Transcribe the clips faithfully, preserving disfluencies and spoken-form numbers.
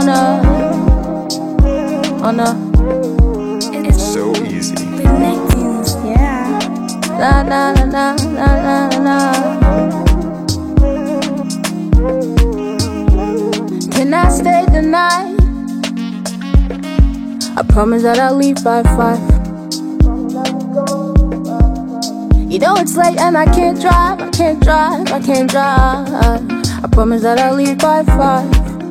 on a, on a. It's so easy. Yeah. Na na na na na na na. Can I stay the night? I promise that I'll leave by five. You know it's late and I can't drive, I can't drive, I can't drive. I promise that I'll leave by five.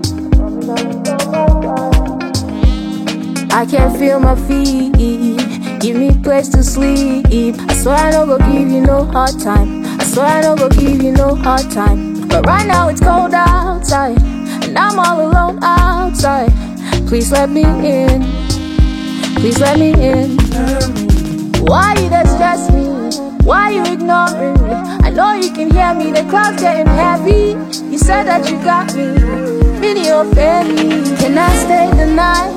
I can't feel my feet, give me place to sleep. I swear I don't go give you no hard time, I swear I don't go give you no hard time. But right now it's cold outside, and I'm all alone outside. Please let me in, please let me in. Why you that stress me? Why you ignoring me? I know you can hear me, the clouds getting heavy. You said that you got me, video family. Can I stay the night?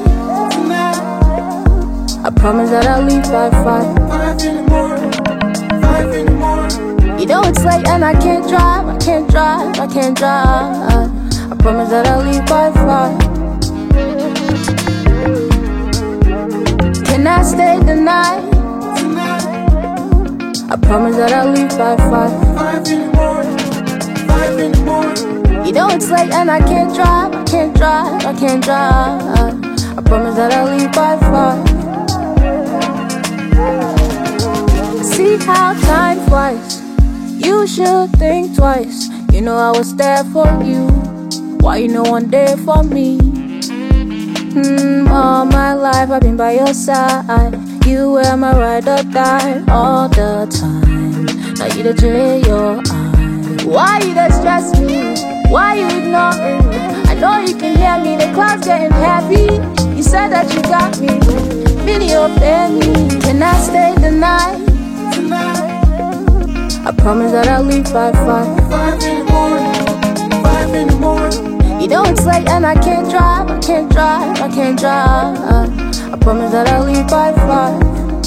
I promise that I'll leave by five. Five in the morning, five in the morning. You know it's late and I can't drive, I can't drive, I can't drive. I promise that I'll leave by five. Can I stay the night? I promise that I'll leave by five. Five in the morning, five in the morning. You know it's late and I can't drive, I can't drive, I can't drive. I promise that I'll leave by five. See how time flies, you should think twice. You know I was there for you, why you no one there for me? Hmm, all my life I've been by your side. You were my ride or die all the time. Now you the J your eye. Why you that stress me? Why you ignoring me? I know you can hear me, the clouds getting heavy. You said that you got me, video family. Can I stay the night? I promise that I'll leave by five. Five in the morning, five in the morning. You know it's late and I can't drive, I can't drive, I can't drive. I promise that I'll leave by five.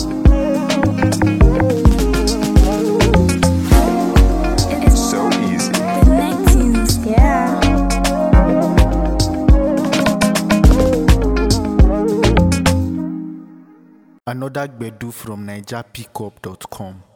It's so easy. Yeah. Another Gbedu from Niger Pickup dot com.